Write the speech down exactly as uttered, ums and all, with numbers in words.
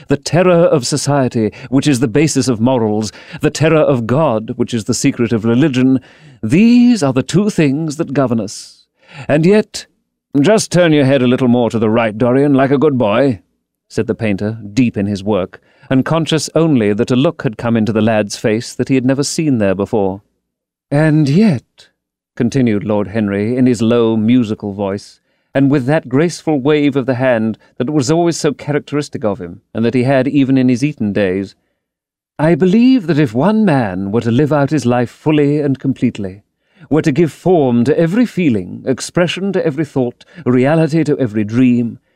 the terror of society, which is the basis of morals, the terror of God, which is the secret of religion, these are the two things that govern us. And yet— "Just turn your head a little more to the right, Dorian, like a good boy," said the painter, deep in his work, and conscious only that a look had come into the lad's face that he had never seen there before. "And yet," continued Lord Henry in his low, musical voice, and with that graceful wave of the hand that was always so characteristic of him, and that he had even in his Eton days, "I believe that if one man were to live out his life fully and completely, were to give form to every feeling, expression to every thought, reality to every dream,